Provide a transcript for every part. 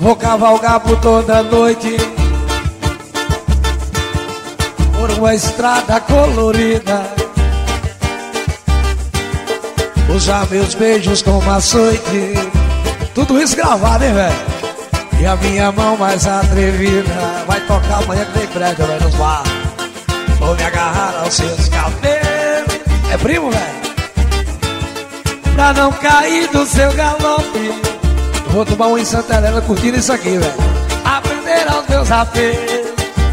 Vou cavalgar por toda noite, por uma estrada colorida, usar meus beijos como açoite. Tudo isso gravado, hein, velho? E a minha mão mais atrevida vai tocar amanhã que tem prédio, vai nos bar. Vou me agarrar aos seus cabelos. É primo, velho? Pra não cair do seu galope, vou tomar um em Santa Helena curtindo isso aqui, velho. Aprender aos meus apelos,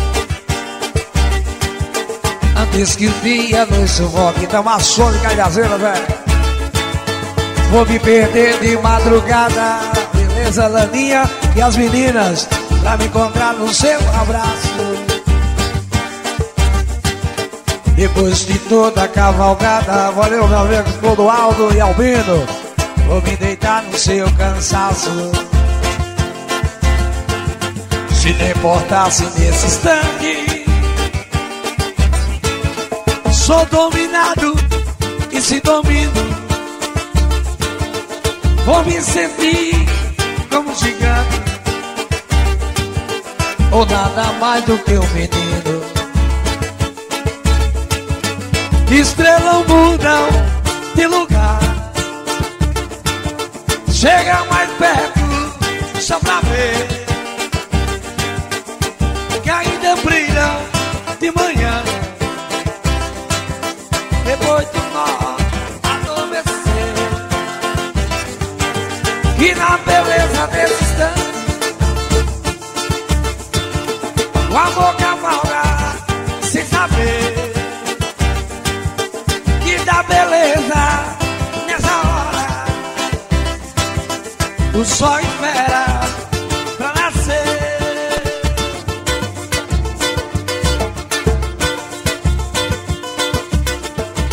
antes que o dia nos sufoque. Então uma show de cajazeira, velho. Vou me perder de madrugada, beleza, Laninha e as meninas, pra me encontrar no seu abraço. Depois de toda a cavalgada, valeu meu amigo Clodoaldo e Albino, vou me deitar no seu cansaço. Se não importasse nesse instante, sou dominado e se domino, vou me sentir como um gigante, ou nada mais do que um menino. Estrelas mudam de lugar, chega mais perto